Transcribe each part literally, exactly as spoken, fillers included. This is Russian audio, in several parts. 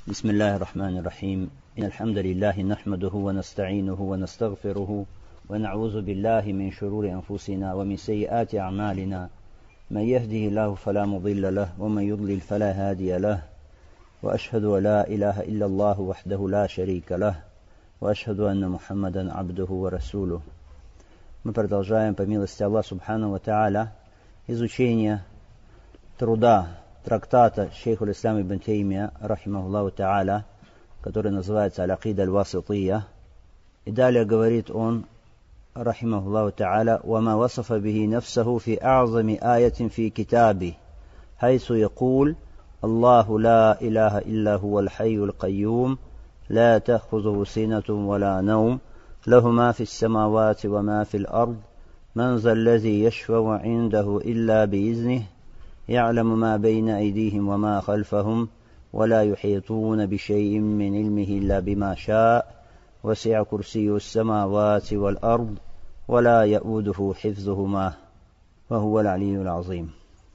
بسم الله الرحمن الرحيم إن الحمد لله نحمده ونستعينه ونستغفره ونعوذ بالله من شرور أنفسنا ومن سيئات أعمالنا من يهده الله فلا مضل له ومن يضلل فلا هادي له وأشهد أن لا إله إلا الله وحده لا شريك له وأشهد أن محمدا عبده ورسوله. Мы продолжаем по милости Аллаха Субхану ва Тааля изучение труда трактата шейху ислам ибн Теймия, рахимахуллаху та'аля, который называется «Аль-Акида аль-Васития». И далее говорит он, рахимахуллаху та'аля: «Вама васафа бихи нафсаху фи а'зами аятин фи китаби, хайсу якул, Аллаху ла илаха илля хувал хайюл кайюм, ла таххузуху синатум ва ла наум, лаху ма фис самавати ва ма фил ард, ман заллази яшфау индаху илля биизних, يعلم ما بين أيديهم وما خلفهم ولا يحيطون بشيء من علمه إلا بما شاء وسع كرسي السماوات والأرض ولا يؤوده حفظهما وهو العلي العظيم».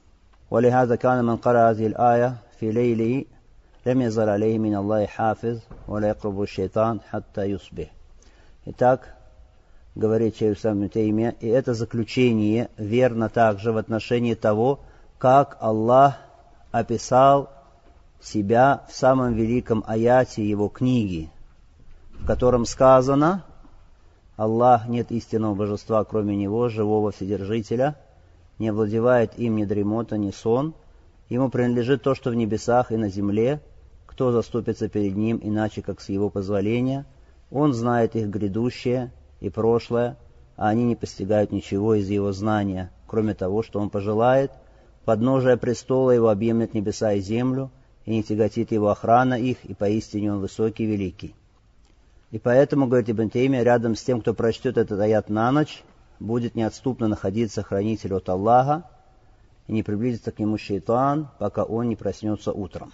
ولهذا كان من قرأ هذه الآية في ليله لم يزل عليه من الله حافظ ولا يقرب الشيطان حتى يصبح. Итак, говорит шейх ислам ибн Теймия, и это заключение верно также в отношении того, как Аллах описал себя в самом великом аяте Его книги, в котором сказано: «Аллах, нет истинного божества, кроме Него, живого Вседержителя, не овладевает им ни дремота, ни сон, Ему принадлежит то, что в небесах и на земле, кто заступится перед Ним, иначе как с Его позволения, Он знает их грядущее и прошлое, а они не постигают ничего из Его знания, кроме того, что Он пожелает. Подножие престола Его объемлет небеса и землю, и не тяготит Его охрана их, и поистине Он высокий и великий». И поэтому, говорит Ибн Теймия, рядом с тем, кто прочтет этот аят на ночь, будет неотступно находиться хранитель от Аллаха, и не приблизится к нему шейтан, пока он не проснется утром.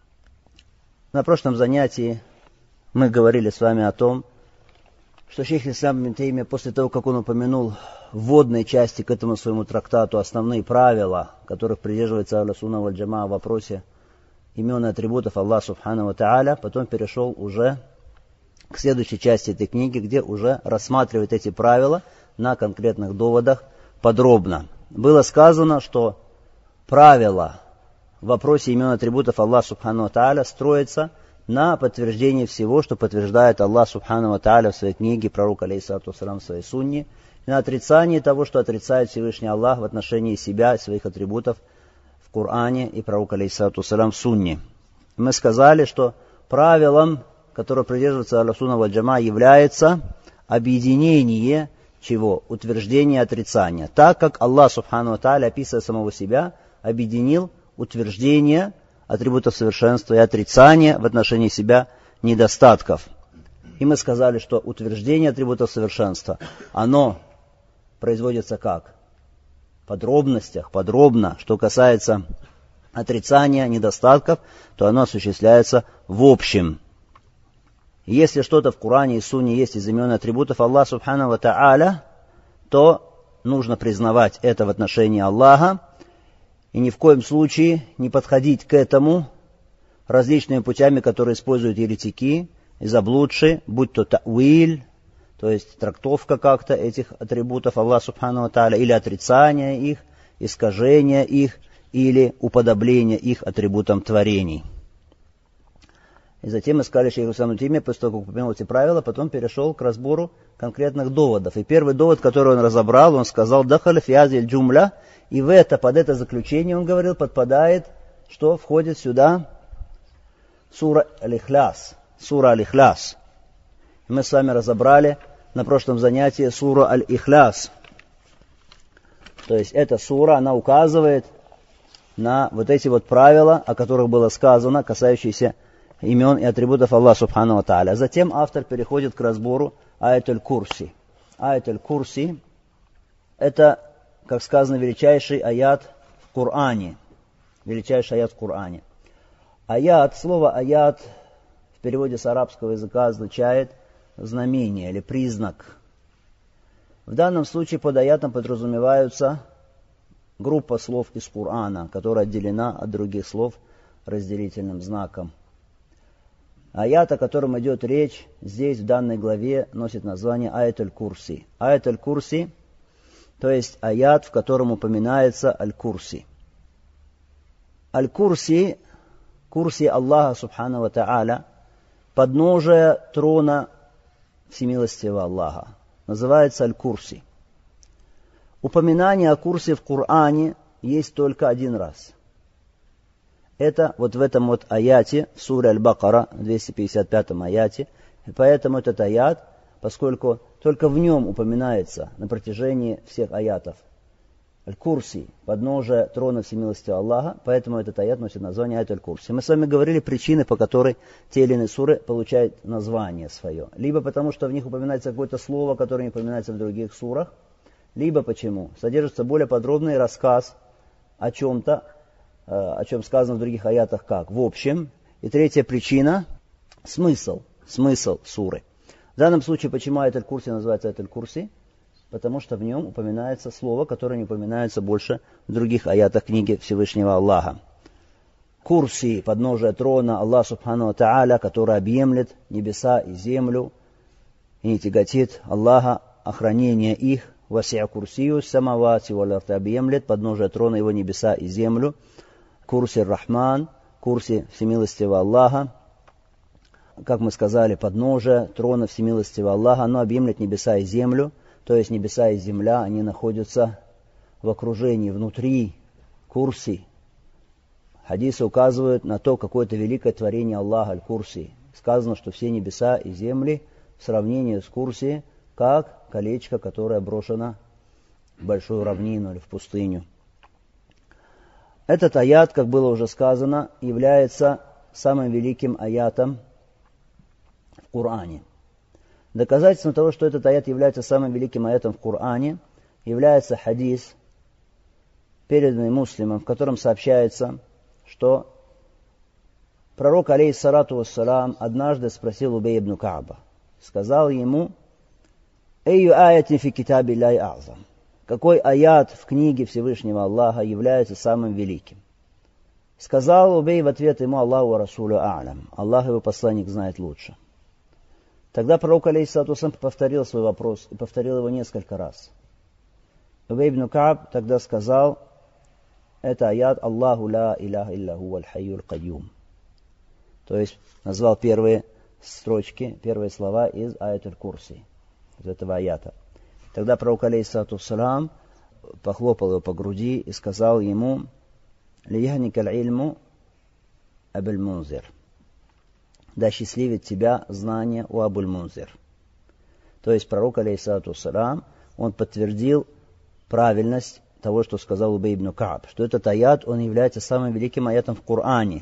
На прошлом занятии мы говорили с вами о том, что шейх ислам ибн Теймия, после того, как он упомянул в вводной части к этому своему трактату основные правила, которых придерживается Ахлю-Сунна валь Джамаа в вопросе имен и атрибутов Аллаха Субхану ва Тааля, потом перешел уже к следующей части этой книги, где уже рассматривает эти правила на конкретных доводах подробно. Было сказано, что правила в вопросе имен и атрибутов Аллаха Субхану ва Тааля строятся на подтверждение всего, что подтверждает Аллах Субхану ва Тааля в своей книге, пророк алейхиссалату вассалям в своей сунне, и на отрицание того, что отрицает Всевышний Аллах в отношении себя и своих атрибутов в Коране и пророк алейхиссалату вассалям в сунне. Мы сказали, что правилом, которое придерживается Ахлю-Сунна валь Джамаа, является объединение чего? Утверждение и отрицание. Так как Аллах Субхану ва Тааля, описывая самого себя, объединил утверждение атрибутов совершенства и отрицание в отношении себя недостатков. И мы сказали, что утверждение атрибутов совершенства, оно производится как? В подробностях, подробно. Что касается отрицания недостатков, то оно осуществляется в общем. И если что-то в Коране и Сунне есть из имен и атрибутов Аллаха Субхану ва Тааля, то нужно признавать это в отношении Аллаха, и ни в коем случае не подходить к этому различными путями, которые используют еретики и заблудшие, будь то та'виль, то есть трактовка как-то этих атрибутов Аллаха Субхану ва Тааля, или отрицание их, искажение их, или уподобление их атрибутам творений. И затем мы сказали шейху ислам ибн Теймия, после того, как упомянул эти правила, потом перешел к разбору конкретных доводов. И первый довод, который он разобрал, он сказал: «Дахаля фи азиль джумля», и в это, под это заключение, он говорил, подпадает, что входит сюда сура Аль-Ихляс. Сура Аль-Ихляс. Мы с вами разобрали на прошлом занятии суру Аль-Ихляс. То есть эта сура, она указывает на вот эти вот правила, о которых было сказано, касающиеся имен и атрибутов Аллаха Субхану ва Тааля. Затем автор переходит к разбору аят аль-Курси. Аят аль-Курси — это, как сказано, величайший аят в Коране. Величайший аят в Коране. Аят, слово аят в переводе с арабского языка означает знамение или признак. В данном случае под аятом подразумеваются группа слов из Корана, которая отделена от других слов разделительным знаком. Аят, о котором идет речь здесь, в данной главе, носит название Аят аль-Курси. Аят аль-Курси, то есть аят, в котором упоминается аль-Курси. Аль-Курси, курси Аллаха Субхану ва Тааля, подножие трона всемилостивого Аллаха, называется аль-Курси. Упоминание о курсе в Коране есть только один раз. Это вот в этом вот аяте, в суре Аль-Бакара, двести пятьдесят пятом аяте. И поэтому этот аят, поскольку только в нем упоминается на протяжении всех аятов Аль-Курси, подножие трона всемилостивого Аллаха, поэтому этот аят носит название Аят Аль-Курси. Мы с вами говорили причины, по которой те или иные суры получают название свое. Либо потому, что в них упоминается какое-то слово, которое не упоминается в других сурах, либо почему содержится более подробный рассказ о чем-то, о чем сказано в других аятах как в общем. И третья причина – смысл, смысл суры. В данном случае, почему Аят Аль-Курси называется Аят Аль-Курси? Потому что в нем упоминается слово, которое не упоминается больше в других аятах книги Всевышнего Аллаха. Курси, подножие трона Аллаха Субхану ва Тааля, который объемлет небеса и землю, и не тяготит Аллаха охранение их. Васи'а курсию самавати валь ард, объемлет подножие трона его небеса и землю. Курси Рахман, курси всемилостивого Аллаха. Как мы сказали, подножие трона всемилостивого Аллаха, оно объемлет небеса и землю, то есть небеса и земля, они находятся в окружении, внутри курси. Хадисы указывают на то, какое-то великое творение Аллаха, аль-Курси. Сказано, что все небеса и земли в сравнении с курси, как колечко, которое брошено в большую равнину или в пустыню. Этот аят, как было уже сказано, является самым великим аятом в Коране. Доказательством того, что этот аят является самым великим аятом в Коране, является хадис, переданный муслимом, в котором сообщается, что пророк, алейхиссалату вассалам, однажды спросил Убей ибн Кааба. Сказал ему: «Эйю аятин фи китаби Аллахи а'зам». Какой аят в книге Всевышнего Аллаха является самым великим? Сказал Убей в ответ ему: Аллаху ва расулю а'лам. Аллах и его посланник знает лучше. Тогда пророк, алейхиссалату вассалам, повторил свой вопрос и повторил его несколько раз. Убей ибн Кааб тогда сказал: это аят Аллаху ла иляха илляху валь хайюль кайюм. То есть назвал первые строчки, первые слова из Аят аль-Курси, из этого аята. Тогда пророк, алейхиссалату вассалам, похлопал его по груди и сказал ему: «Лияхника аль-ильму Абуль-Мунзир». Да счастливит тебя знание у Абуль-Мунзир. То есть пророк, алейхиссалату вассалам, он подтвердил правильность того, что сказал Убей ибн Кааб, что этот аят, он является самым великим аятом в Коране.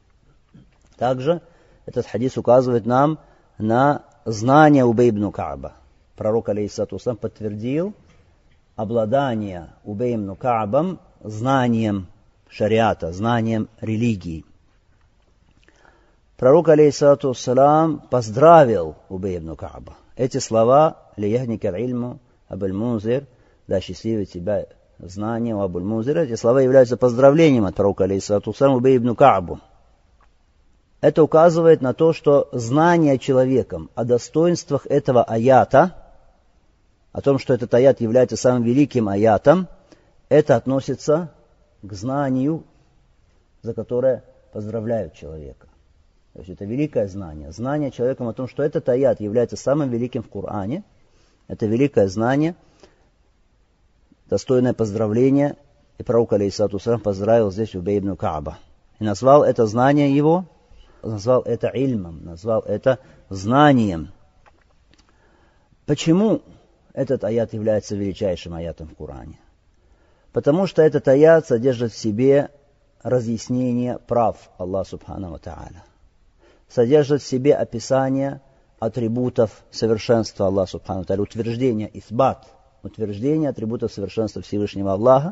Также этот хадис указывает нам на знание Убей ибн Кааба. Пророк, алейхиссалату вассалам, подтвердил обладание Убей ибн Каабом знанием шариата, знанием религии. Пророк, алейхиссалату вассалам, поздравил Убей ибн Кааба. Эти слова «Лияхника аль-ильму Абуль-Мунзир», да счастливит тебя знание у Абуль-Мунзира, эти слова являются поздравлением от пророка, алейхиссалату вассалам, Убей ибн Каабу. Это указывает на то, что знание человеком о достоинствах этого аята, о том, что этот аят является самым великим аятом, это относится к знанию, за которое поздравляют человека. То есть это великое знание. Знание человеком о том, что этот аят является самым великим в Коране, это великое знание, достойное поздравления. И пророк, алейхиссалату вассалам, поздравил здесь Убей ибн Кааба. И назвал это знание его, назвал это ильмом, назвал это знанием. Почему этот аят является величайшим аятом в Коране? Потому что этот аят содержит в себе разъяснение прав Аллаха Субхану ва Тааля. Содержит в себе описание атрибутов совершенства Аллаха Субхану ва Тааля, утверждение, исбат, утверждение атрибутов совершенства Всевышнего Аллаха,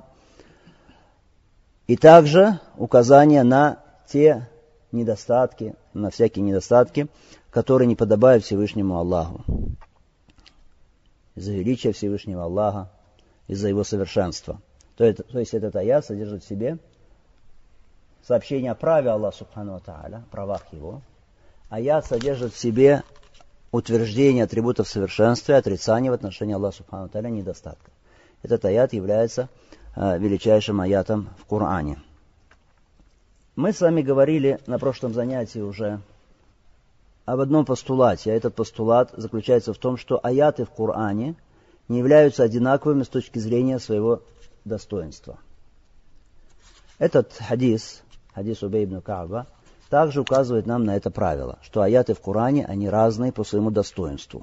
и также указание на те недостатки, на всякие недостатки, которые не подобают Всевышнему Аллаху. Из-за величия Всевышнего Аллаха, из-за его совершенства. То есть, то есть этот аят содержит в себе сообщение о праве Аллаха Субхану ва Тааля, правах его, аят содержит в себе утверждение атрибутов совершенства и отрицание в отношении Аллаха Субхану Тааля недостатка. Этот аят является э, величайшим аятом в Коране. Мы с вами говорили на прошлом занятии уже об одном постулате, а этот постулат заключается в том, что аяты в Коране не являются одинаковыми с точки зрения своего достоинства. Этот хадис, хадис Убей ибн Кааба, также указывает нам на это правило, что аяты в Коране, они разные по своему достоинству.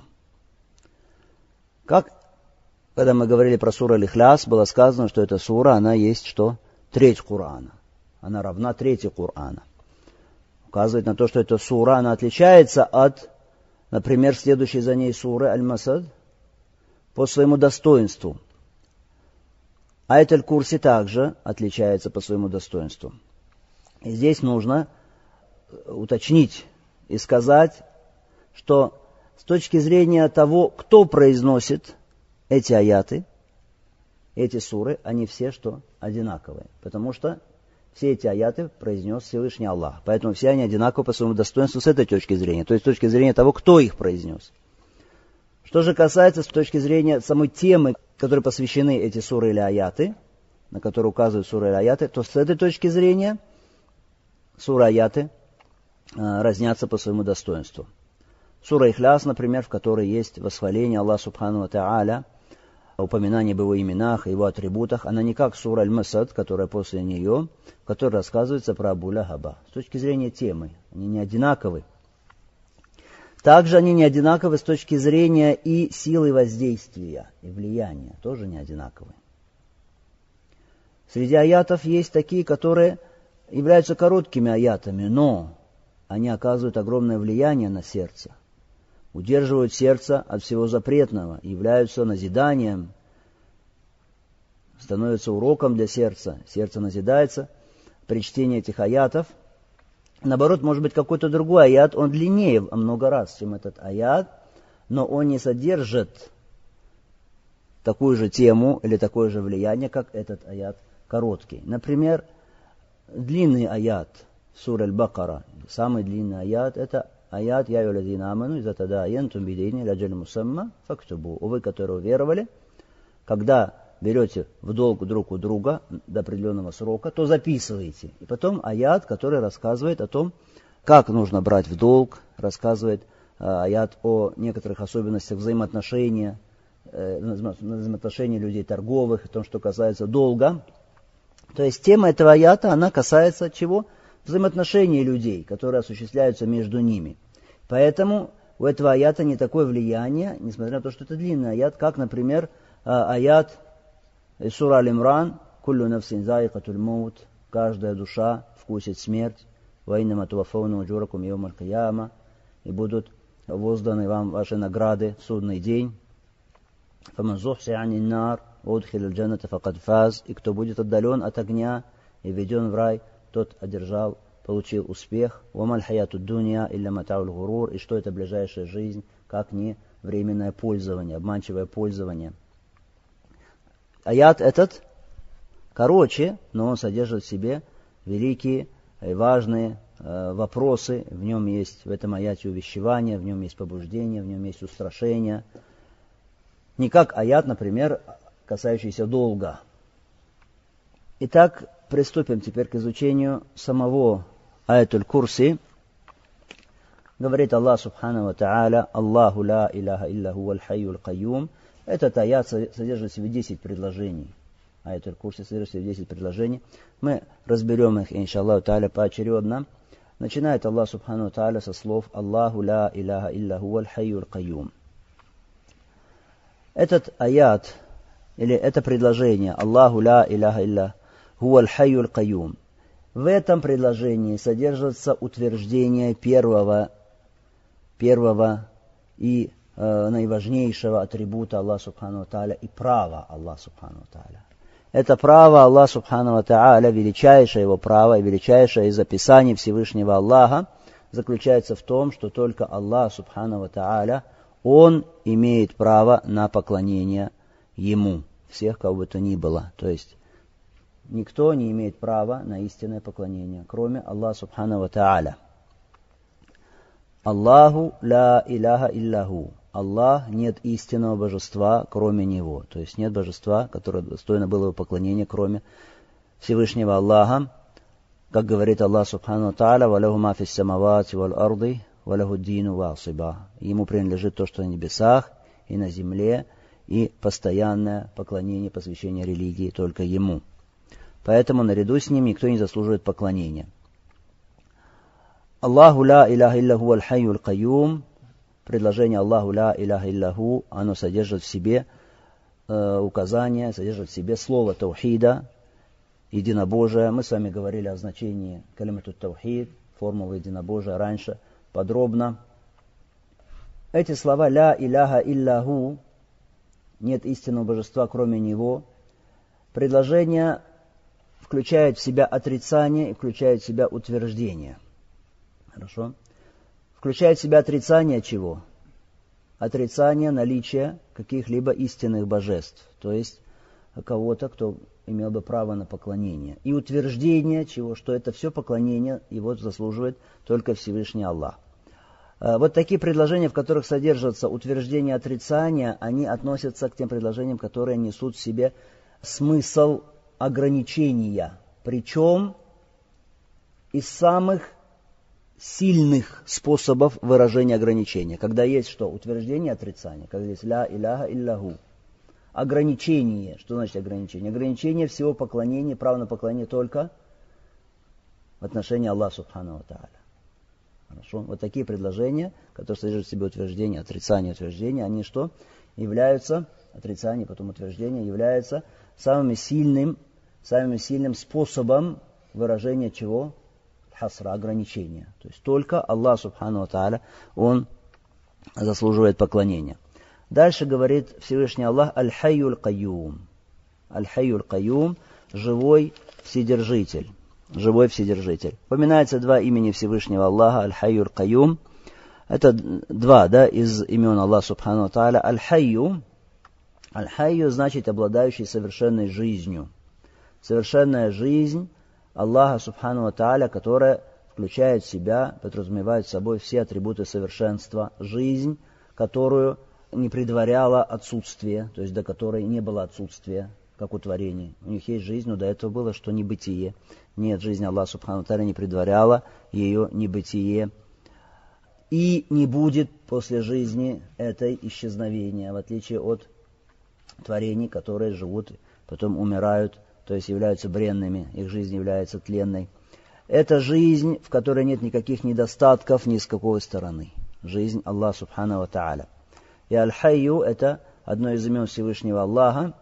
Как, когда мы говорили про суру Аль-Ихляс, было сказано, что эта сура, она есть что? Треть Корана. Она равна трети Корана. Указывает на то, что эта сура, она отличается от, например, следующей за ней суры Аль-Масад по своему достоинству. Аят Аль-Курси также отличается по своему достоинству. И здесь нужно уточнить и сказать, что с точки зрения того, кто произносит эти аяты, эти суры, они все что? Одинаковые. Потому что все эти аяты произнес Всевышний Аллах. Поэтому все они одинаковы по своему достоинству с этой точки зрения. То есть с точки зрения того, кто их произнес. Что же касается с точки зрения самой темы, которой посвящены эти суры или аяты, на которые указывают суры или аяты, то с этой точки зрения суры и аяты разнятся по своему достоинству. Сура Ихляс, например, в которой есть восхваление Аллаха Субхану ва Тааля, упоминание об его именах, его атрибутах, она не как сура Аль-Масад, которая после нее, в которой рассказывается про Абу Лахаба. С точки зрения темы, они не одинаковы. Также они не одинаковы с точки зрения и силы воздействия, и влияния, тоже не одинаковы. Среди аятов есть такие, которые являются короткими аятами, но они оказывают огромное влияние на сердце, удерживают сердце от всего запретного, являются назиданием, становятся уроком для сердца, сердце назидается при чтении этих аятов. Наоборот, может быть, какой-то другой аят, он длиннее во много раз, чем этот аят, но он не содержит такую же тему или такое же влияние, как этот аят короткий. Например, длинный аят сура Аль-Бакара, самый длинный аят, это аят «Я юлазина аману, иза тадаянтум бидейни ляджаль мусамма фактубу». Вы, которые уверовали, когда берете в долг друг у друга до определенного срока, то записываете. И потом аят, который рассказывает о том, как нужно брать в долг, рассказывает э, аят о некоторых особенностях взаимоотношения, э, взаимоотношений людей торговых, о том, что касается долга. То есть тема этого аята, она касается чего? Взаимоотношений людей, которые осуществляются между ними. Поэтому у этого аята не такое влияние, несмотря на то, что это длинный аят, как, например, э, аят сура Аль-Имран, «Куллю нафсин заикатуль маут», каждая душа вкусит смерть, «Ва иннама туаффауна уджуракум йоум аль-кияма», и будут возданы вам ваши награды в судный день. «Фаман зухси анин нар, удхил аль-джанната факад фаз», и кто будет отдален от огня и введен в рай, тот одержал, получил успех. «Ва маль хаяту дунья илля матауль гурур», и что это ближайшая жизнь, как не временное пользование, обманчивое пользование. Аят этот короче, но он содержит в себе великие и важные э, вопросы. В нем есть, в этом аяте, увещевание, в нем есть побуждение, в нем есть устрашение. Не как аят, например, касающийся долга. Итак, приступим теперь к изучению самого аятуль Курси. Говорит Аллах Субхану ва Тааля: «Аллаху ла иляха илля хуа аль-хайюл кайюм». Этот аят содержит в себе десять предложений. Аятуль Курси содержит в себе десять предложений. Мы разберем их, иншаллаху тааля, поочередно. Начинает Аллах Субхану ва Тааля со слов «Аллаху ла иляха илля хуа аль-хайюл кайюм». Этот аят, или это предложение «Аллаху ла иляха илля хуа аль-хайюл кайюм», в этом предложении содержится утверждение первого, первого и э, наиважнейшего атрибута Аллаха Субхану ва Тааля и права Аллаха Субхану ва Тааля. Это право Аллаха Субхану ва Тааля, величайшее его право и величайшее из описаний Всевышнего Аллаха заключается в том, что только Аллах Субхану ва Тааля, Он имеет право на поклонение Ему, всех, кого бы то ни было. То есть никто не имеет права на истинное поклонение, кроме Аллаха Субхану ва Тааля. Аллаху ла иляха илляху. Аллах, нет истинного божества, кроме Него. То есть нет божества, которое достойно было бы поклонения, кроме Всевышнего Аллаха. Как говорит Аллах субхану тааля, «Валяху ма фис самавати валь арды, валяху дину васиба». Ему принадлежит то, что на небесах и на земле, и постоянное поклонение, посвящение религии только Ему. Поэтому наряду с Ним никто не заслуживает поклонения. Аллаху ла иляха илляху аль хайю аль кайюм. Предложение Аллаху ла иляха илляху, оно содержит в себе э, указание, содержит в себе слово таухида, единобожие. Мы с вами говорили о значении калимату таухид, формулы единобожия раньше, подробно. Эти слова ля иляха илляху, нет истинного божества, кроме Него, предложение включает в себя отрицание и включает в себя утверждение. Хорошо? Включает в себя отрицание чего? Отрицание наличия каких-либо истинных божеств, то есть кого-то, кто имел бы право на поклонение. И утверждение чего? Что это все поклонение его заслуживает только Всевышний Аллах. Вот такие предложения, в которых содержатся утверждение отрицания, они относятся к тем предложениям, которые несут в себе смысл ограничения. Причем из самых сильных способов выражения ограничения. Когда есть что? Утверждение отрицания. Когда есть ля иляха илляху. Ограничение. Что значит ограничение? Ограничение всего поклонения, право на поклонение только в отношении Аллаха субхану ва тааля. Хорошо? Вот такие предложения, которые содержат в себе утверждение, отрицание, утверждение, они что? Являются, отрицание, потом утверждение, являются самым сильным, самым сильным способом выражения чего? Хасра, ограничения. То есть только Аллах субхану ва тааля, Он заслуживает поклонения. Дальше говорит Всевышний Аллах аль-хайю аль-кайюм. Аль-хайю аль-кайюм, живой вседержитель. Живой вседержитель. Упоминается два имени Всевышнего Аллаха, аль-хайю аль-кайюм. Это два, да, из имен Аллаха субхану ва тааля. Аль-хайю. Аль-хайю значит обладающий совершенной жизнью. Совершенная жизнь Аллаха субхану ва тааля, которая включает в себя, подразумевает собой все атрибуты совершенства. Жизнь, которую не предваряла отсутствие, то есть до которой не было отсутствия, как у творений. У них есть жизнь, но до этого было что небытие. Нет, жизнь Аллаха субхану ва тааля не предваряла ее небытие. И не будет после жизни этой исчезновения, в отличие от творений, которые живут, потом умирают, то есть являются бренными, их жизнь является тленной. Это жизнь, в которой нет никаких недостатков ни с какой стороны. Жизнь Аллаха субхану ва тааля. И аль-хайю — это одно из имен Всевышнего Аллаха.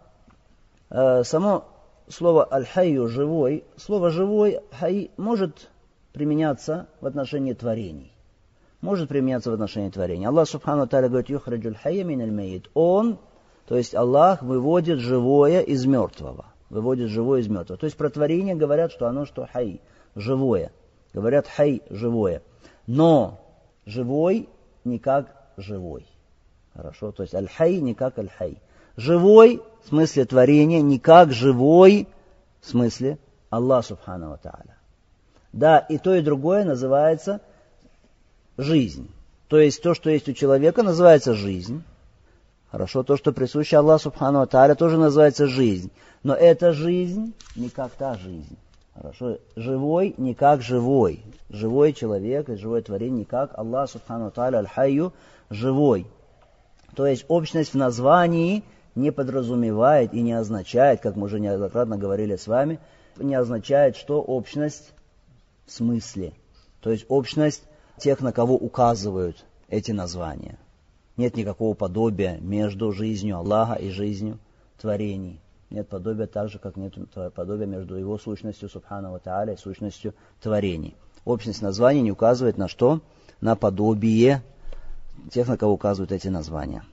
Само слово аль-хайю — живой. Слово живой хай может применяться в отношении творений. Может применяться в отношении творений. Аллах субхану ва тааля говорит: юхраджуль хайя миналь майит. Он, то есть Аллах, выводит живое из мертвого. Выводит живое из мертвого. То есть про творение говорят, что оно что хай, живое. Говорят хай, живое. Но живой не как живой. Хорошо? То есть аль-хай не как аль-хай. Живой в смысле творения не как живой в смысле Аллах субхану ва тааля. Да, и то, и другое называется жизнь. То есть то, что есть у человека, называется жизнь. Хорошо, то, что присуще Аллаху субхану ва тааля, тоже называется жизнь. Но эта жизнь не как та жизнь. Хорошо, живой не как живой. Живой человек и живое творение не как Аллах субхану ва тааля, аль-хайю, живой. То есть общность в названии не подразумевает и не означает, как мы уже неоднократно говорили с вами, не означает, что общность в смысле. То есть общность тех, на кого указывают эти названия. Нет никакого подобия между жизнью Аллаха и жизнью творений. Нет подобия так же, как нет подобия между его сущностью субхану ва тааля и сущностью творений. Общность названий не указывает на что? На подобие тех, на кого указывают эти названия.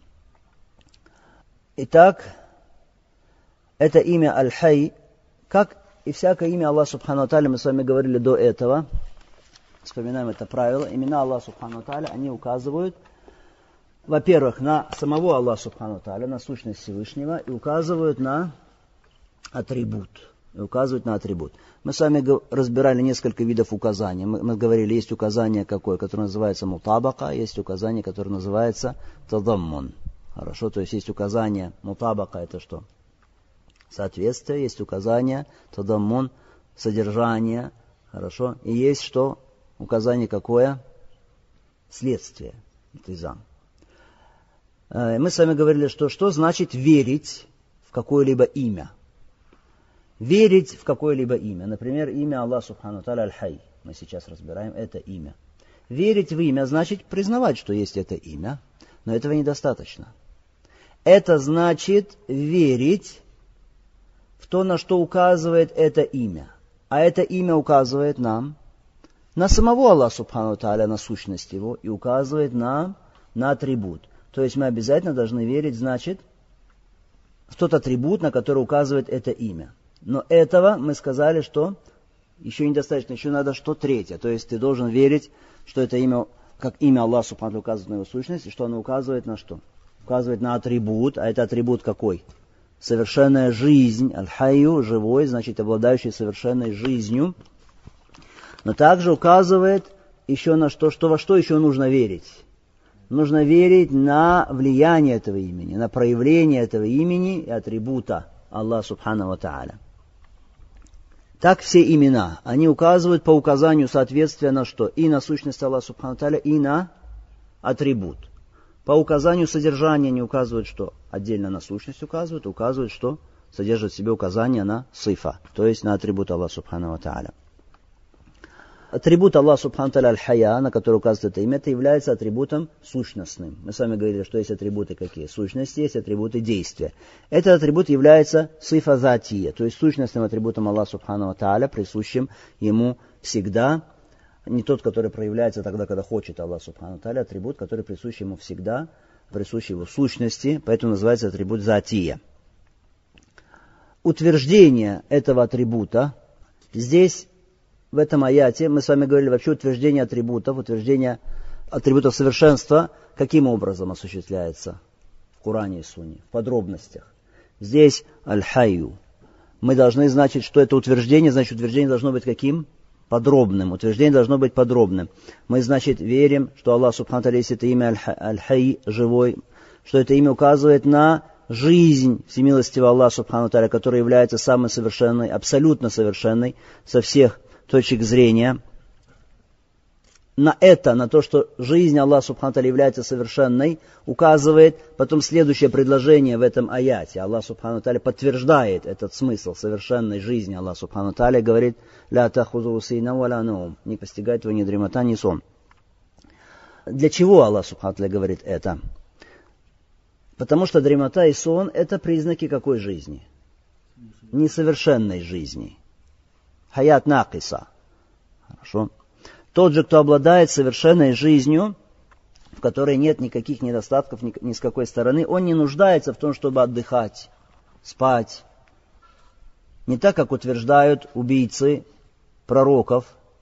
Итак, это имя Аль-Хай, как и всякое имя Аллаха субхану ва тааля, мы с вами говорили до этого, вспоминаем это правило, имена Аллаха субхану ва тааля, они указывают, во-первых, на самого Аллаха субхану ва тааля, на сущность Всевышнего, и указывают на атрибут. и указывает на атрибут. Мы с вами разбирали несколько видов указаний. Мы, мы говорили, есть указание какое, которое называется мутабака, есть указание, которое называется тадаммун. Хорошо, то есть есть указание мутабака, это что? Соответствие, есть указание тадаммун, содержание, хорошо, и есть что? Указание какое? Следствие. Илтизам. Мы с вами говорили, что что значит верить в какое-либо имя. Верить в какое-либо имя. Например, имя Аллах Субхану Тааля Аль-Хай. Мы сейчас разбираем это имя. Верить в имя значит признавать, что есть это имя, но этого недостаточно. Это значит верить в то, на что указывает это имя. А это имя указывает нам на самого Аллаха Субхану Тааля, на сущность его, и указывает нам на атрибут. То есть мы обязательно должны верить, значит, в тот атрибут, на который указывает это имя. Но этого мы сказали, что еще недостаточно, еще надо что третье. То есть ты должен верить, что это имя, как имя Аллаха Субхану Тааля указывает на его сущность, и что оно указывает на что? Указывает на атрибут, а это атрибут какой? Совершенная жизнь, аль-хайю, живой, значит, обладающий совершенной жизнью. Но также указывает еще на что, что во что еще нужно верить. Нужно верить на влияние этого имени, на проявление этого имени и атрибута Аллаха Субхану Тааля. Так все имена, они указывают по указанию соответствия на что? И на сущность Аллаха Субхану Тааля, и на атрибут. По указанию содержания они указывают, что отдельно на сущность указывают, указывают, что содержит в себе указание на сифа, то есть на атрибут Аллаха Субхану Тааля. Атрибут Аллаха Субхану Тааля Аль-Хая, на который указывает это имя, это является атрибутом сущностным. Мы с вами говорили, что есть атрибуты какие? Сущности, есть атрибуты действия. Этот атрибут является сифа затия, то есть сущностным атрибутом Аллаха Субхану Тааля, присущим ему всегда. Не тот, который проявляется тогда, когда хочет Аллах Субхану Тааля, атрибут, который присущ ему всегда, присущ его сущности, поэтому называется атрибут затия. Утверждение этого атрибута здесь, в этом аяте, мы с вами говорили вообще утверждение атрибутов, утверждение атрибутов совершенства, каким образом осуществляется в Коране и Сунне, в подробностях. Здесь аль-хайю. Мы должны знать, что это утверждение, значит утверждение должно быть каким? Подробным. Утверждение должно быть подробным. Мы, значит, верим, что Аллах Субхану Тааля есть это имя аль-хай, живой, что это имя указывает на жизнь всемилостивого Аллаха Субхану Тааля, который является самой совершенной, абсолютно совершенной со всех точек зрения. На это, на то, что жизнь Аллаха Субхану Тааля является совершенной, указывает потом следующее предложение в этом аяте. Аллах Субхану Тааля подтверждает этот смысл совершенной жизни Аллаха Субхану Тааля, говорит: «Ля тахузу сина ва ля наум», не постигает его ни дремота, ни сон. Для чего Аллах Субхану Тааля говорит это? Потому что дремота и сон – это признаки какой жизни? Несовершенной жизни. Хаят накиса. Хорошо. Тот же, кто обладает совершенной жизнью, в которой нет никаких недостатков ни, ни с какой стороны, он не нуждается в том, чтобы отдыхать, спать. Не так, как утверждают убийцы пророков,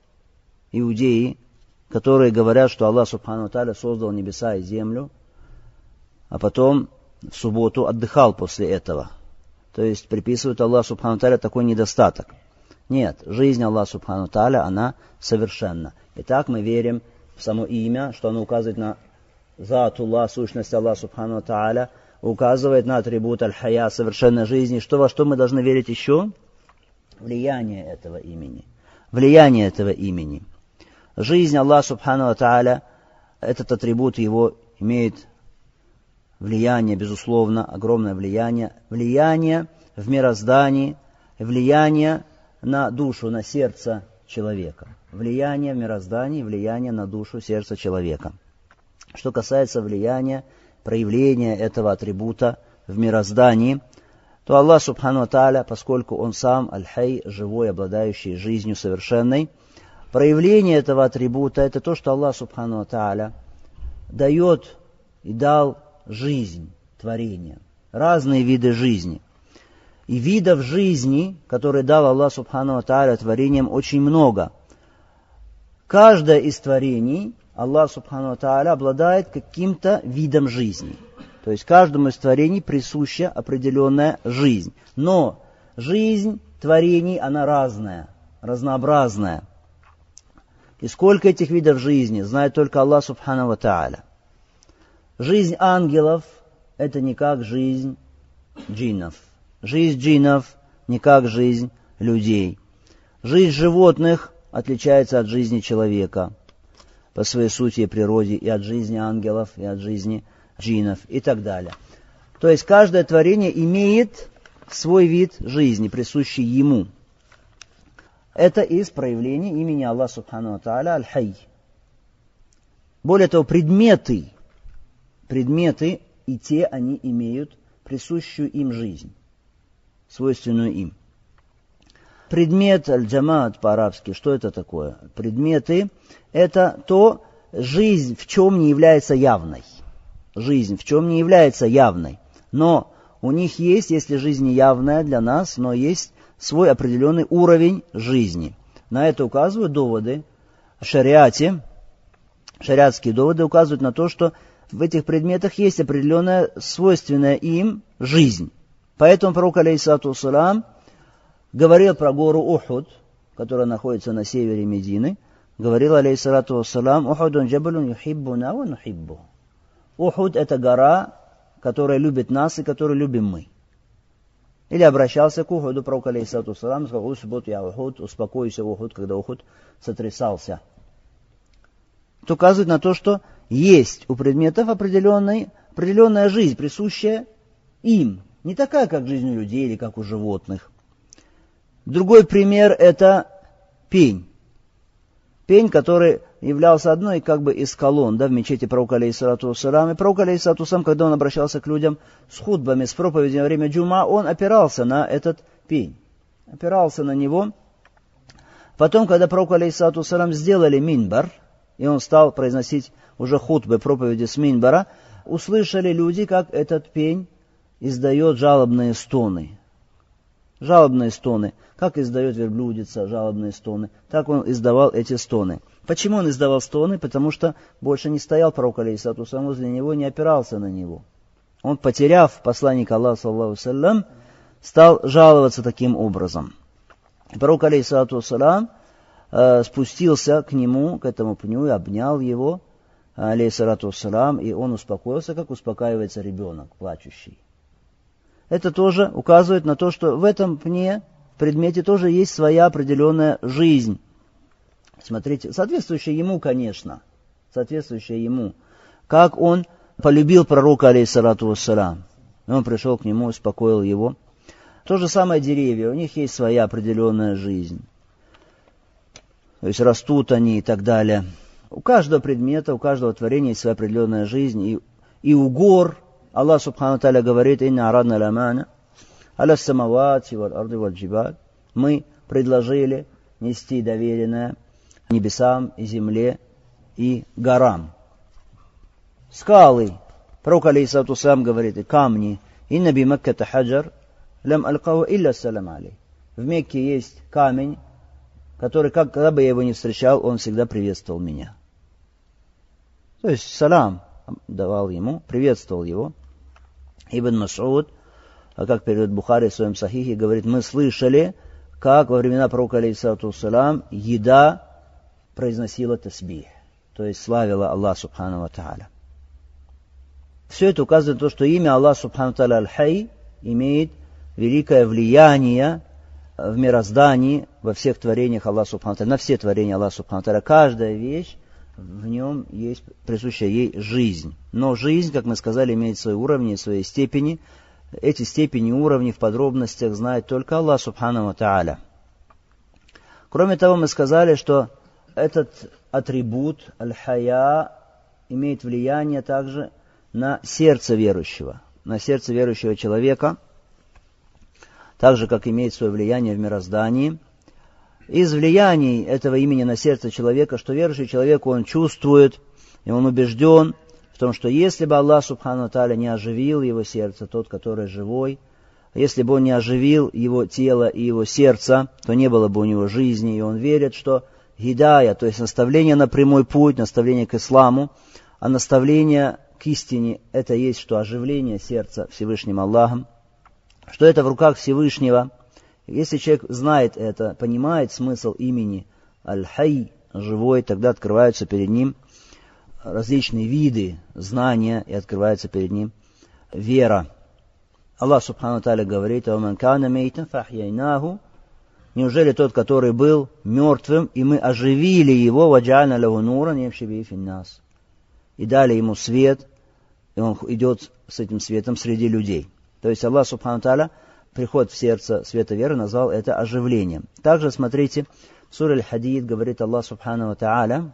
иудеи, которые говорят, что Аллах Субхану Тааля создал небеса и землю, а потом в субботу отдыхал после этого. То есть приписывают Аллаху Субхану Тааля такой недостаток. Нет, жизнь Аллаха Субхану Тааля, она совершенна. Итак, мы верим в само имя, что оно указывает на затуллах, сущность Аллаха Субхану Тааля, указывает на атрибут аль-хая, совершенной жизни. Что, во что мы должны верить еще? Влияние этого имени. Влияние этого имени. Жизнь Аллаха Субхану Тааля, этот атрибут его имеет влияние, безусловно, огромное влияние. Влияние в мироздании, влияние на душу, на сердце человека. Влияние в мироздании, влияние на душу, сердце человека. Что касается влияния, проявления этого атрибута в мироздании, то Аллах Субхану Тааля, поскольку Он сам аль-хай, живой, обладающий жизнью совершенной, проявление этого атрибута – это то, что Аллах Субхану Тааля дает и дал жизнь, творение, разные виды жизни. И видов жизни, которые дал Аллах Субхану Тааля творениям, очень много. Каждое из творений Аллах Субхану Тааля обладает каким-то видом жизни. То есть каждому из творений присуща определенная жизнь. Но жизнь творений, она разная, разнообразная. И сколько этих видов жизни, знает только Аллах Субхану ва Тааля. Жизнь ангелов – это не как жизнь джиннов. Жизнь джиннов не как жизнь людей. Жизнь животных отличается от жизни человека по своей сути и природе, и от жизни ангелов, и от жизни джиннов, и так далее. То есть каждое творение имеет свой вид жизни, присущий ему. Это из проявлений имени Аллаха Субхану ва Тааля Аль-Хай. Более того, предметы, предметы и те они имеют присущую им жизнь, свойственную им. Предмет аль-джамаат по-арабски, что это такое? Предметы – это то, жизнь в чем не является явной. Жизнь в чем не является явной. Но у них есть, если жизнь не явная для нас, но есть свой определенный уровень жизни. На это указывают доводы в шариате. Шариатские доводы указывают на то, что в этих предметах есть определенная свойственная им жизнь. Поэтому пророк, алейхиссалату вассалям, говорил про гору Ухуд, которая находится на севере Медины. Говорил, алейхиссалату вассалям, «Ухудун джабалун юхиббуна ва нухиббу». Ухуд – это гора, которая любит нас и которую любим мы. Или обращался к Ухуду, пророк, алейхиссалату вассалям, сказал, «Усбут я Ухуд», успокойся Ухуд, когда Ухуд сотрясался. Это указывает на то, что есть у предметов определенная, определенная жизнь, присущая им. Не такая, как жизнь у людей или как у животных. Другой пример – это пень. Пень, который являлся одной как бы из колонн, да, в мечети пророка, алейхиссалату вассалям. И пророк, алейхиссалату вассалям, когда он обращался к людям с хутбами, с проповедью во время джума, он опирался на этот пень. Опирался на него. Потом, когда пророк, алейхиссалату вассалям, сделали минбар, и он стал произносить уже хутбы, проповеди с минбара, услышали люди, как этот пень издает жалобные стоны. Жалобные стоны. Как издает верблюдица жалобные стоны, так он издавал эти стоны. Почему он издавал стоны? Потому что больше не стоял пророк, алейхиссалату вассалям, возле него, не опирался на него. Он, потеряв посланника Аллаха, саллаллаху алейхи ва саллям, стал жаловаться таким образом. Пророк, алейхиссалату вассалям, э, спустился к нему, к этому пню, и обнял его, алейхиссалату вассалям, и он успокоился, как успокаивается ребенок, плачущий. Это тоже указывает на то, что в этом пне, в предмете тоже есть своя определенная жизнь. Смотрите, соответствующая ему, конечно, соответствующая ему. Как он полюбил пророка, алейхиссалату вассалям. Он пришел к нему, успокоил его. То же самое деревья, у них есть своя определенная жизнь. То есть растут они и так далее. У каждого предмета, у каждого творения есть своя определенная жизнь. И, и у гор Аллах Субхану ва Тааля говорит, «Инна арадна ламана, аля самавати валь арды валь джибаль». Мы предложили нести доверенное небесам и земле и горам. Скалы. Пророк, алейхиссалату вассалям, говорит, и камни. «Инна би Макката хаджар, лям алькау илля салям алей». В Мекке есть камень, который, как, когда бы я его не встречал, он всегда приветствовал меня. То есть салам давал ему, приветствовал его. Ибн Мас'уд, как переводит Бухари в своем сахихе, говорит, мы слышали, как во времена пророка, алейхиссалату вассалям, еда произносила тасбих, то есть славила Аллах Субхану ва Тааля. Все это указывает на то, что имя Аллах Субхану ва Тааля Аль-Хай имеет великое влияние в мироздании, во всех творениях Аллаха Субхану ва Тааля, на все творения Аллаха Субхану ва Тааля. Каждая вещь, в нем есть присущая ей жизнь. Но жизнь, как мы сказали, имеет свои уровни и свои степени. Эти степени и уровни в подробностях знает только Аллах Субхану ва Тааля. Кроме того, мы сказали, что этот атрибут аль-хая имеет влияние также на сердце верующего, на сердце верующего человека, так же, как имеет свое влияние в мироздании. Из влияний этого имени на сердце человека, что верующий человек, он чувствует, и он убежден в том, что если бы Аллах Субхану ва Тааля не оживил его сердце, тот, который живой, если бы он не оживил его тело и его сердце, то не было бы у него жизни, и он верит, что гидая, то есть наставление на прямой путь, наставление к исламу, а наставление к истине, это есть что оживление сердца Всевышним Аллахом, что это в руках Всевышнего, Если человек знает это, понимает смысл имени Аль-Хай, живой, тогда открываются перед ним различные виды знания и открывается перед ним вера. Аллах Субхану Тааля говорит: «Ваман кана мейтан фахьяйнаху». Неужели тот, который был мертвым, и мы оживили его, ваджальна лаху нуран ямши биhi фин-нас, и дали ему свет, и он идет с этим светом среди людей. То есть Аллах Субхану Тааля приход в сердце света веры назвал это оживлением. Также, смотрите, в суре Аль-Хадид говорит Аллах Субхану Тааля: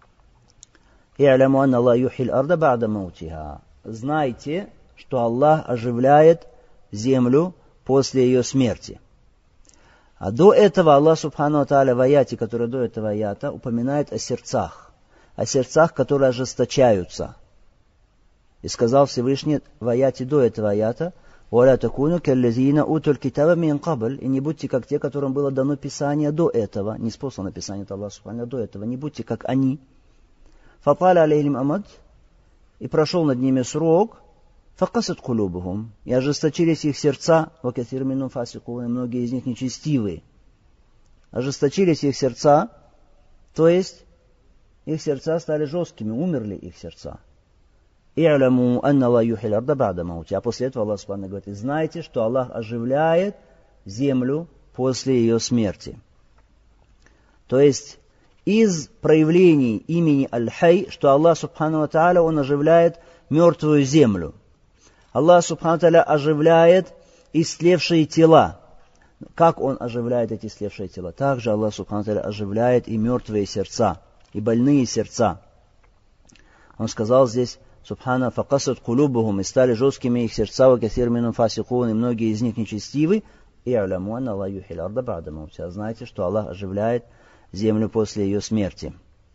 «И'ламу анна Аллах юхил арда ба'да маутиха». Знайте, что Аллах оживляет землю после ее смерти. А до этого Аллах Субхану Тааля в аяте, который до этого аята, упоминает о сердцах, о сердцах, которые ожесточаются. И сказал Всевышний в аяте до этого аята: «Валя такуну каллазина утуль китаба мин кабль». И не будьте как те, которым было дано Писание до этого, не спослано Писание от Аллаха Субхану, а до этого, не будьте как они. «Фаталя алейхим амад», и прошел над ними срок, «факасат кулубухум», и ожесточились их сердца, «вакатир минум фасикун», и многие из них нечестивые. Ожесточились их сердца, то есть их сердца стали жесткими, умерли их сердца. «И'ламу анна Аллах юхил арда ба'да маути». А после этого Аллах Субхану говорит: знайте, что Аллах оживляет землю после ее смерти. То есть из проявлений имени Аль-Хай, что Аллах Субхану Тааля, Он оживляет мертвую землю. Аллах Субхану Тааля оживляет истлевшие тела. Как Он оживляет эти истлевшие тела? Также Аллах Субхану Тааля оживляет и мертвые сердца, и больные сердца. Он сказал здесь: «Субхана факасат кулубухум», и стали жесткими их сердца, вакасир минум фасикун, и многие из них нечестивы. «И'ламу анна Аллах юхил арда ба'да маути». Знаете, что Аллах оживляет землю после ее смерти.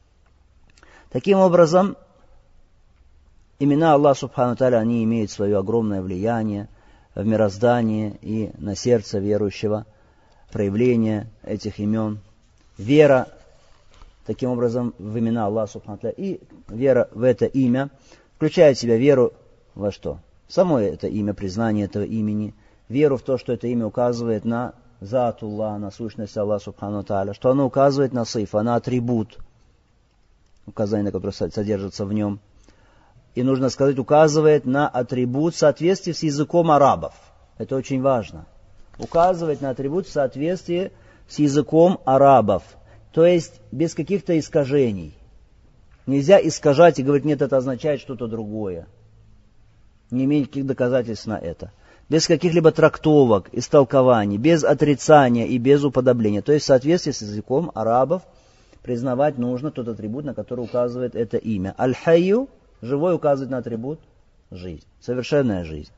Таким образом, имена Аллаха Субхану Тааля, они имеют свое огромное влияние в мироздании и на сердце верующего, проявление этих имен. Вера, таким образом, в имена Аллаха Субхану Тааля и вера в это имя включает в себя веру во что? Само это имя, признание этого имени, веру в то, что это имя указывает на Затуллах, на сущность Аллаха Субхану Тааля, что оно указывает на сифа, на атрибут, указание, которое содержится в нем. И нужно сказать, указывает на атрибут в соответствии с языком арабов. Это очень важно. Указывает на атрибут в соответствии с языком арабов. То есть без каких-то искажений. Нельзя искажать и говорить: нет, это означает что-то другое. Не имеет никаких доказательств на это. Без каких-либо трактовок, истолкований, без отрицания и без уподобления. То есть в соответствии с языком арабов признавать нужно тот атрибут, на который указывает это имя. Аль-Хайю, живой, указывает на атрибут жизнь, совершенная жизнь.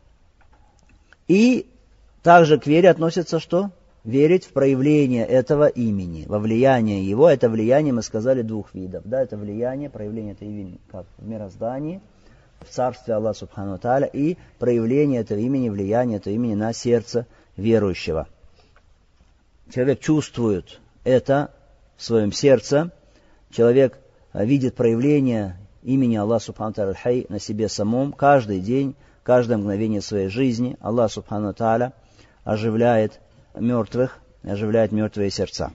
И также к вере относится что? Верить в проявление этого имени, во влияние его. Это влияние, мы сказали, двух видов. Да, это влияние, проявление этого имени как в мироздании, в царстве Аллаха Субхану Тааля, и проявление этого имени, влияние этого имени на сердце верующего. Человек чувствует это в своем сердце, человек видит проявление имени Аллаха Субхану Тааля Аль-Хай на себе самом каждый день, каждое мгновение своей жизни. Аллах Субхану Тааля оживляет мертвых, оживляет мертвые сердца.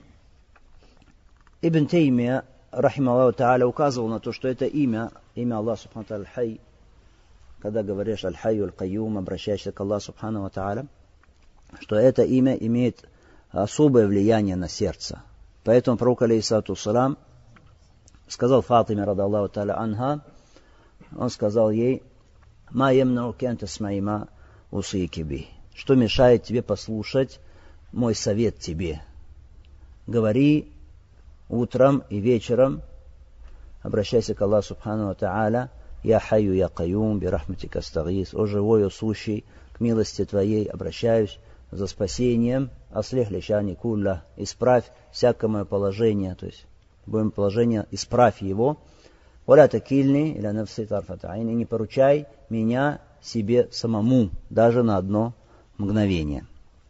Ибн Таймия, рахималлаху Тааля, указывал на то, что это имя, имя Аллаха Субхану Тааля Аль-Хай, когда говоришь Аль-Хайю Аль-Кайюм, обращаешься к Аллаху Субхану Тааля, что это имя имеет особое влияние на сердце. Поэтому пророк, алейхиссалату вассалам, сказал Фатиме, рада Аллаху Тааля анха, он сказал ей: «Ма ямнауки ан тасмаи ма усики би». Что мешает тебе послушать мой совет тебе? Говори утром и вечером, обращайся к Аллаху Субхану Тааля: «Я хайю, я кайюм, бирахматика астагис». О живой, о сущий, к милости твоей обращаюсь за спасением. Аслих лишани кулля, исправь всякое мое положение, то есть будем положение, исправь его. Валя такильни иля нафси тарфат айн, и не поручай меня себе самому, даже на одно мгновение.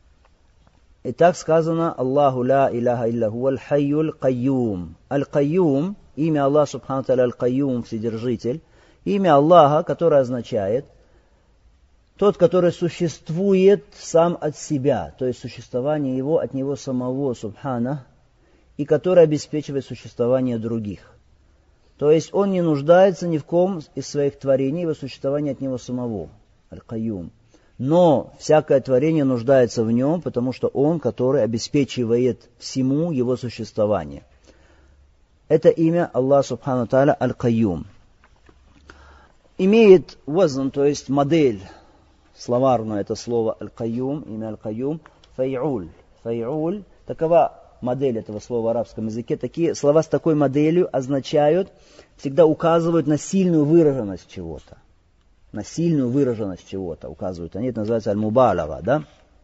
И так сказано: Аллаху ла иляха илляху аль-хайю аль-кайюм. Аль-кайюм, имя Аллаха Субхану Тааля Аль-Кайюм, Вседержитель, имя Аллаха, которое означает тот, который существует сам от себя, то есть существование его от него самого, субхана, и который обеспечивает существование других. То есть он не нуждается ни в ком из своих творений, его существование от него самого, аль-Кайюм. Но всякое творение нуждается в нем, потому что он, который обеспечивает всему его существование. Это имя Аллах Субхану Тааля Аль-Кайюм. Имеет вазн, то есть модель, словарную это слово Аль-Кайюм, имя Аль-Кайюм, фай'уль. Фай'уль, такова модель этого слова в арабском языке. Такие слова с такой моделью означают, всегда указывают на сильную выраженность чего-то. На сильную выраженность чего-то указывают. Они это называются аль-мубалага, да?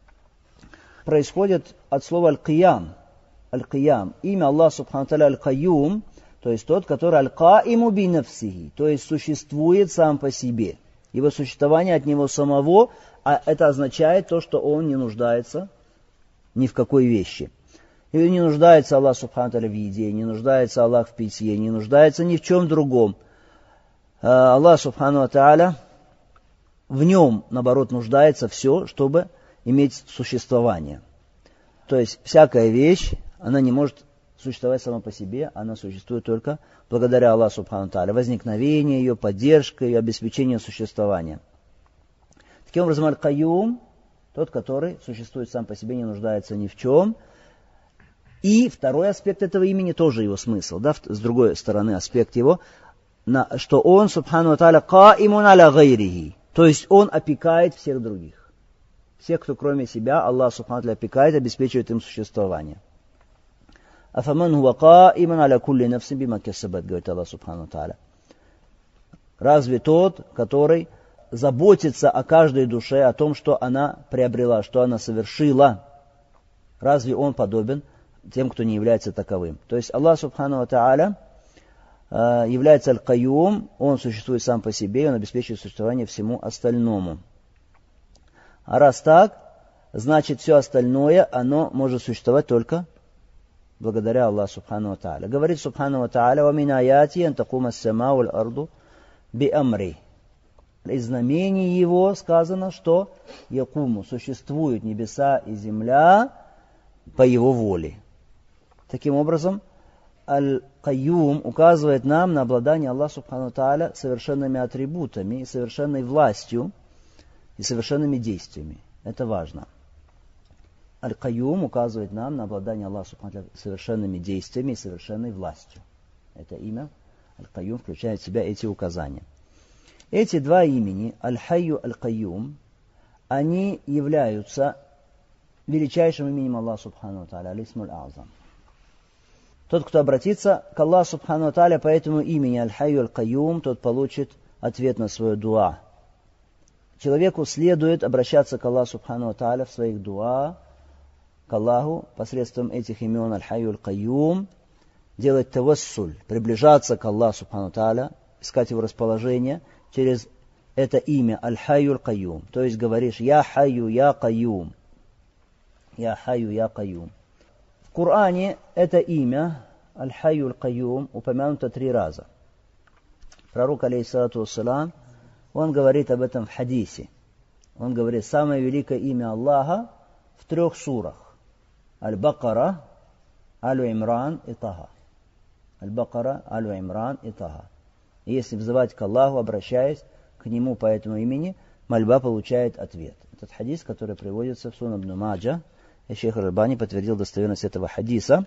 Происходит от слова аль-киям. Аль-киям. Имя Аллаха Субхану Тааля Аль-Кайюм, то есть тот, который аль-каиму би нафсихи, то есть существует сам по себе. Его существование от него самого, а это означает то, что он не нуждается ни в какой вещи. И не нуждается Аллах Субхану Тааля в еде, не нуждается Аллах в питье, не нуждается ни в чем другом. Аллах Субхану Тааля, в нем, наоборот, нуждается все, чтобы иметь существование. То есть всякая вещь, она не может существовать сама по себе, она существует только благодаря Аллаху Субхану Тааля. Возникновение ее, поддержка ее, обеспечение существования. Таким образом, Аль-Кайюм, тот, который существует сам по себе, не нуждается ни в чем. И второй аспект этого имени тоже его смысл, да, с другой стороны аспект его, на, что он, Субхану Тааля, каимун аля гайрихи, то есть он опекает всех других. Всех, кто кроме себя, Аллах Субхану Тааля опекает, обеспечивает им существование. Афаман хуа каимун аля кулли нафсин бима касабат, говорит Аллах Субхану Тааля. Разве тот, который заботится о каждой душе, о том, что она приобрела, что она совершила, разве он подобен тем, кто не является таковым? То есть Аллах Субхану Тааля является Аль-Кайюм, он существует сам по себе, он обеспечивает существование всему остальному. А раз так, значит все остальное, оно может существовать только благодаря Аллаху Субхану Тааля. Говорит Субхану Тааля: «Ва мин аяти ан такума ас-самау валь арду би амри». Из знамений его сказано, что якуму, существуют небеса и земля по его воле. Таким образом, Аль-Кайюм указывает нам на обладание Аллаха Субхану Тааля совершенными атрибутами, и совершенной властью, и совершенными действиями. Это важно. Аль-Кайюм указывает нам на обладание Аллаха Субхану Тааля совершенными действиями и совершенной властью. Это имя Аль-Кайюм включает в себя эти указания. Эти два имени, Аль-Хайю, Аль-Кайюм, они являются величайшим именем Аллаха Субхану Тааля, Аль-Исмуль А'зам. Тот, кто обратится к Аллаху Субхану Тааля по этому имени Аль-Хайю Аль-Кайюм, тот получит ответ на свое дуа. Человеку следует обращаться к Аллаху Субхану Тааля в своих дуа, к Аллаху посредством этих имен Аль-Хайю Аль-Кайюм, делать тавассуль, приближаться к Аллаху Субхану Тааля, искать его расположение через это имя Аль-Хайю Аль-Кайюм. То есть говоришь: «Я Хайю, Я Кайюм». «Я Хайю, Я Кайюм». В Коране это имя Аль-Хайю Аль-Кайюм упомянуто три раза. Пророк, алейхиссалату вассалам, он говорит об этом в хадисе. Он говорит: самое великое имя Аллаха в трех сурах. Аль-Бакара, Аль-Имран и Таха. Аль-Бакара, Аль-Имран и Таха. И если взывать к Аллаху, обращаясь к Нему по этому имени, мольба получает ответ. Этот хадис, который приводится в Сунан ибн Маджа, и шейх Аль-Альбани подтвердил достоверность этого хадиса.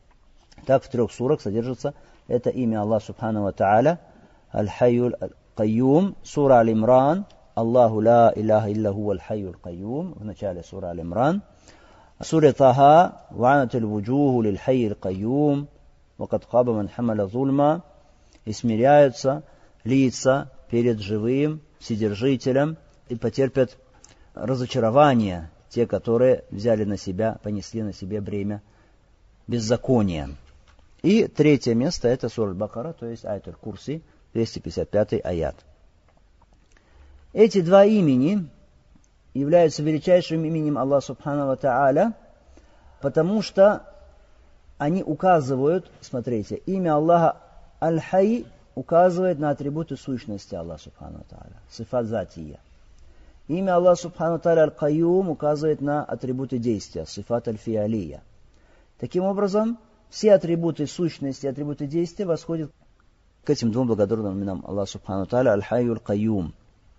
Так в трех сурах содержится это имя Аллаха Субхану ва Тааля, Аль-Хайю Аль-Кайюм, сура Аль-Имран, Аллаху ла илляха илля хуа Аль-Хайю Аль-Кайюм, в начале сура Аль-Имран. Сура Таха, ва'анатуль вуджуху лиль-Хайи Аль-Кайюм, вакад хаба ман хамаля зульма, и смиряются лица перед живым Вседержителем и потерпят разочарование те, которые взяли на себя, понесли на себе бремя беззакония. И третье место — это сура Аль-Бакара, то есть аят Аль-Курси, двести пятьдесят пятый аят. Эти два имени являются величайшим именем Аллаха Субхану ва Тааля, потому что они указывают, смотрите, имя Аллаха Аль-Хай указывает на атрибуты сущности Аллаха Субхану ва Тааля, сифат затия. Имя Аллаха Субхану Тааля Аль-Кайюм указывает на атрибуты действия, сифат аль-фиалия. Таким образом, все атрибуты сущности, атрибуты действия восходят к этим двум благодарным именам Аллаха Субхану Тааля Аль-Хайю Аль-Кайюм.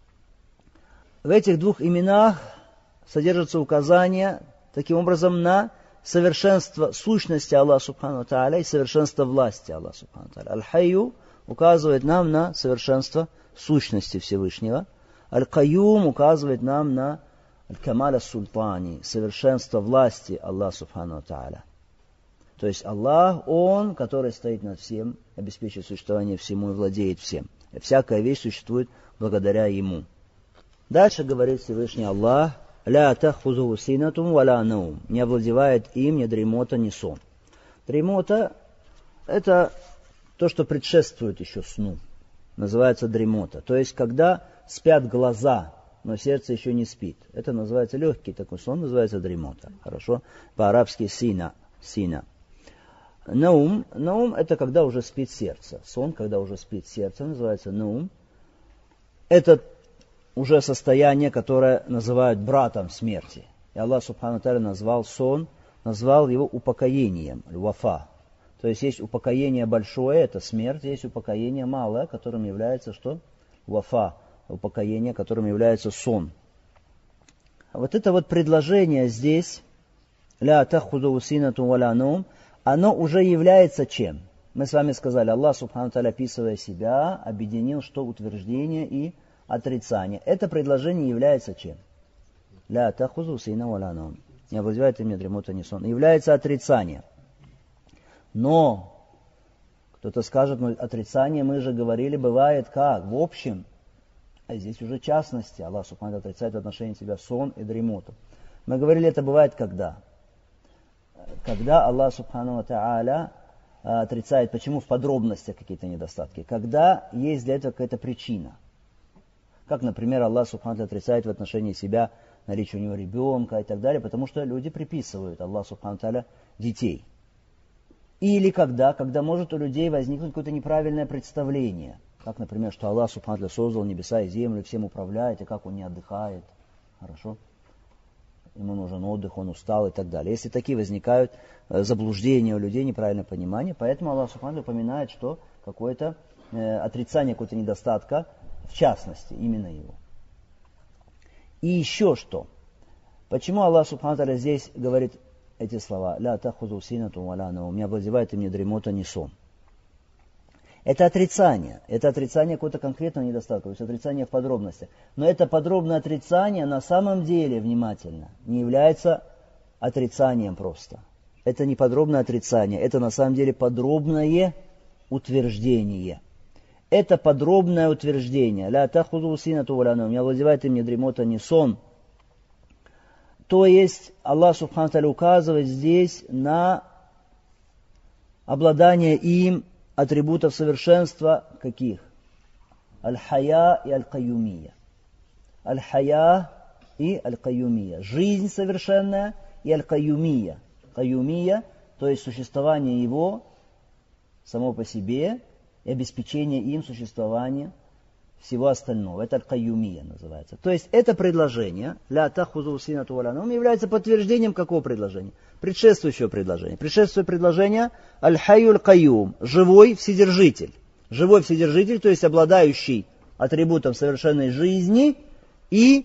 В этих двух именах содержатся указания, таким образом, на совершенство сущности Аллаха Субхану Тааля и совершенство власти Аллаха Субхану Тааля. Аль-Хайю указывает нам на совершенство сущности Всевышнего. Аль-Кайюм указывает нам на Аль-Камаля Султани, совершенство власти Аллаха Субхану Тааля. То есть Аллах, Он, который стоит над всем, обеспечивает существование всему и владеет всем. И всякая вещь существует благодаря Ему. Дальше говорит Всевышний Аллах: «Ля тахузуху синатум ва ля наум». Не овладевает им ни дремота, ни сон. Дремота – это то, что предшествует еще сну. Называется дремота. То есть, когда спят глаза, но сердце еще не спит. Это называется легкий такой сон, называется дремота. Хорошо? По-арабски сина. Сина. Наум. Наум – это когда уже спит сердце. Сон, когда уже спит сердце, называется наум. Это уже состояние, которое называют братом смерти. И Аллах Субхану Тааля назвал сон, назвал его упокоением, вафа. То есть есть упокоение большое, это смерть, есть упокоение малое, которым является что? Вафа, упокоение, которым является сон. Вот это вот предложение здесь, ля тахузуху синатум ва ля наум, оно уже является чем? Мы с вами сказали, Аллах Субхану Тааля, описывая себя, объединил что утверждение и отрицание. Это предложение является чем? Ля тахузуху синатум ва ля наум. Не овладевает им ни дремота, ни сон. Является отрицанием. Но, кто-то скажет, ну, отрицание, мы же говорили, бывает как? В общем, а здесь уже частности. Аллах Субхану Тааля отрицает в отношении себя сон и дремоту. Мы говорили, это бывает когда? Когда Аллах Субхану Тааля отрицает, почему в подробностях какие-то недостатки? Когда есть для этого какая-то причина. Как, например, Аллах Субхану Тааля отрицает в отношении себя наличие у него ребенка и так далее, потому что люди приписывают Аллаху Субхану Тааля детей. Или когда, когда может у людей возникнуть какое-то неправильное представление. Как, например, что Аллах Субхану Тааля создал небеса и землю, всем управляет, и как он не отдыхает. Хорошо? Ему нужен отдых, он устал и так далее. Если такие возникают заблуждения у людей, неправильное понимание, поэтому Аллах Субхану Тааля упоминает, что какое-то э, отрицание какого-то недостатка, в частности, именно его. И еще что? Почему Аллах Субхану Тааля здесь говорит эти слова? «Ля тахузуху синатум ва ля наум». Не овладевает им ни дремота, ни сон. Это отрицание. Это отрицание какого-то конкретного недостатка, то есть отрицание в подробностях. Но это подробное отрицание на самом деле, внимательно, не является отрицанием просто. Это не подробное отрицание, это на самом деле подробное утверждение. Это подробное утверждение. «Ля тахузуху синатум ва ля наум». Не овладевает им ни дремота, ни сон. То есть Аллах Субхану Тааля указывает здесь на обладание им атрибутов совершенства каких? Аль-Хая и Аль-Кайюмия. Аль-Хая и Аль-Кайюмия. Жизнь совершенная и Аль-Кайюмия. Кайюмия, то есть существование его само по себе и обеспечение им существования всего остального. Это аль-Кайюмия называется. То есть это предложение, ля тахузуху синатум ва ля наум, является подтверждением какого предложения? Предшествующего предложения. Предшествующее предложение аль-Хайю аль-Кайюм, живой вседержитель. Живой вседержитель, то есть обладающий атрибутом совершенной жизни, и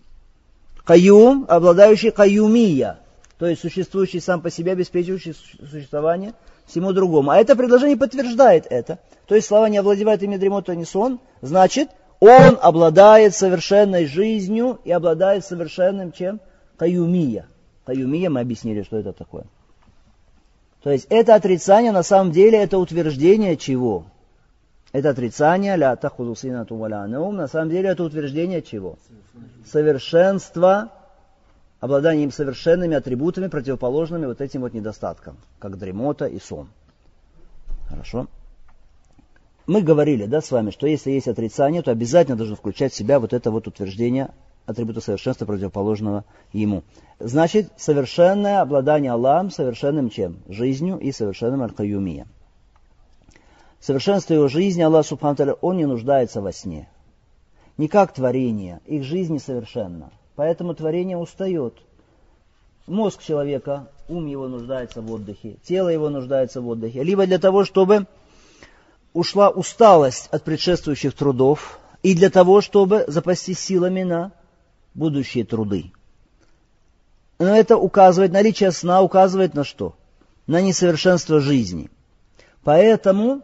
Кайюм, обладающий Кайюмия, то есть существующий сам по себе, обеспечивающий существование всему другому. А это предложение подтверждает это. То есть слова «не овладевает ими дремота, ни сон», значит, он обладает совершенной жизнью и обладает совершенным чем? Кайюмия. Кайюмия, мы объяснили, что это такое. То есть это отрицание, на самом деле, это утверждение чего? Это отрицание, ля тахузуху синатум ва ля наум, на самом деле это утверждение чего? Совершенство, обладание им совершенными атрибутами, противоположными вот этим вот недостаткам, как дремота и сон. Хорошо? Мы говорили, да, с вами, что если есть отрицание, то обязательно должно включать в себя вот это вот утверждение атрибута совершенства, противоположного ему. Значит, совершенное обладание Аллахом, совершенным чем? Жизнью и совершенным аль-Кайюмия. Совершенство его жизни, Аллах Субхану Тааля, он не нуждается во сне. не как творение, их жизнь несовершенна. Поэтому творение устает. Мозг человека, ум его нуждается в отдыхе, тело его нуждается в отдыхе. Либо для того, чтобы ушла усталость от предшествующих трудов, и для того, чтобы запастись силами на будущие труды. Но это указывает, наличие сна указывает на что? На несовершенство жизни. Поэтому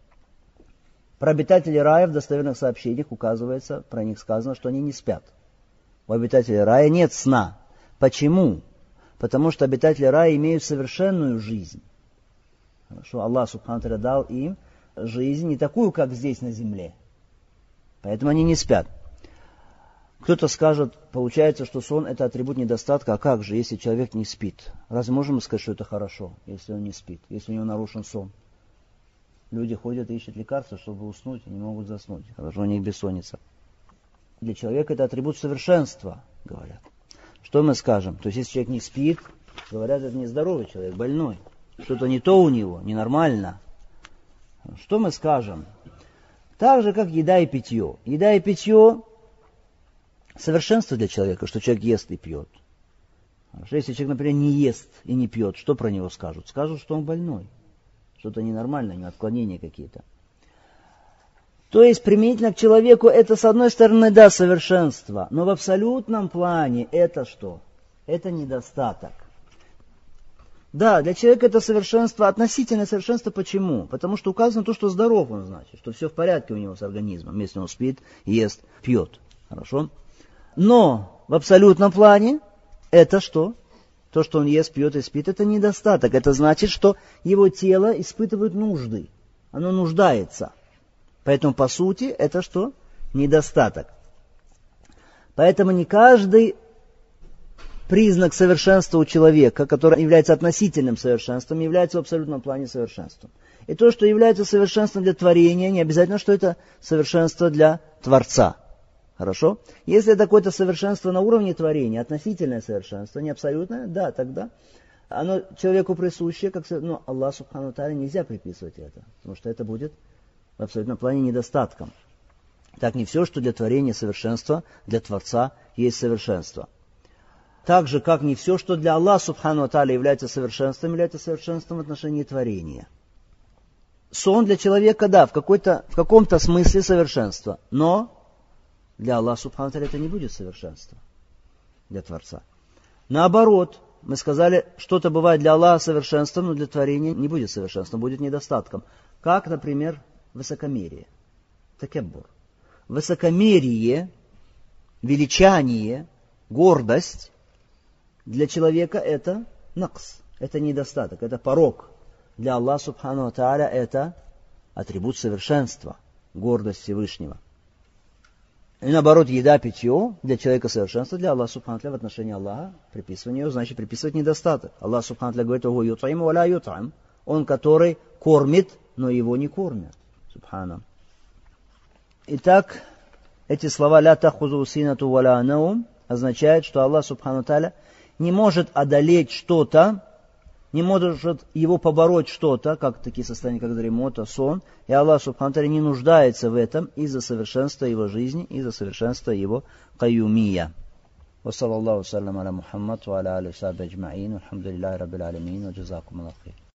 про обитателей рая в достоверных сообщениях указывается, про них сказано, что они не спят. У обитателей рая нет сна. Почему? Потому что обитатели рая имеют совершенную жизнь. Что Аллах Субхану ва Тааля дал им жизнь не такую, как здесь на земле. Поэтому они не спят. Кто-то скажет, получается, что сон это атрибут недостатка. А как же, если человек не спит? Разве можем мы сказать, что это хорошо, если он не спит, если у него нарушен сон? Люди ходят и ищут лекарства, чтобы уснуть, и не могут заснуть. Хорошо, у них бессонница. Для человека это атрибут совершенства, говорят. Что мы скажем? То есть, если человек не спит, говорят, это нездоровый человек, больной. Что-то не то у него, ненормально. Что мы скажем? Так же, как еда и питье. Еда и питье – совершенство для человека, что человек ест и пьет. Хорошо, если человек, например, не ест и не пьет, что про него скажут? Скажут, что он больной. Что-то ненормальное, у него отклонения какие-то. То есть, применительно к человеку, это, с одной стороны, да, совершенство, но в абсолютном плане это что? Это недостаток. Да, для человека это совершенство, относительное совершенство. Почему? Потому что указано то, что здоров он, значит, что все в порядке у него с организмом, если он спит, ест, пьет. Хорошо? Но в абсолютном плане это что? То, что он ест, пьет и спит, это недостаток. Это значит, что его тело испытывает нужды. Оно нуждается. Поэтому, по сути, это что? Недостаток. Поэтому не каждый признак совершенства у человека, который является относительным совершенством, является в абсолютном плане совершенством. И то, что является совершенством для творения, не обязательно, что это совершенство для Творца. Хорошо? Если это какое-то совершенство на уровне творения, относительное совершенство, не абсолютное, да, тогда оно человеку присуще, как, но Аллах Субхану ва Тааля нельзя приписывать это, потому что это будет в абсолютном плане недостатком. Так не все, что для творения совершенство, для Творца есть совершенство. Так же, как не все, что для Аллаха Субхану ва Тааля является совершенством, является совершенством в отношении творения. Сон для человека, да, в, какой-то, в каком-то смысле совершенство, но для Аллаха Субхану ва Тааля это не будет совершенство, для Творца. Наоборот, мы сказали, что-то бывает для Аллаха совершенством, но для творения не будет совершенством, будет недостатком. Как, например, высокомерие, такеббур. Высокомерие, величание, гордость для человека это накс, это недостаток, это порок. Для Аллаха Субхану ва Тааля это атрибут совершенства, гордость Всевышнего. И наоборот, еда, питье для человека совершенство, для Аллаха Субхану ва Тааля в отношении Аллаха приписывание ее, значит приписывать недостаток. Аллах Субхану ва Тааля говорит: «Ого ютаим ва ла ютаим». Он, который кормит, но его не кормят. Субхана. Итак, эти слова «ля тахузу синату ва ла наум» означают, что Аллах Субхану ва Тааля не может одолеть что-то, не может его побороть что-то, как такие состояния, как дремота, сон, и Аллах Субхану ва Тааля не нуждается в этом из-за совершенства его жизни, из-за совершенства его каюмия. Ва саллаллаху саллям аля Мухаммад ва аля алихи ва сахбихи аджмаин, вальхамдулиллахи раббил алямин, ва джазакум Аллаху хайр.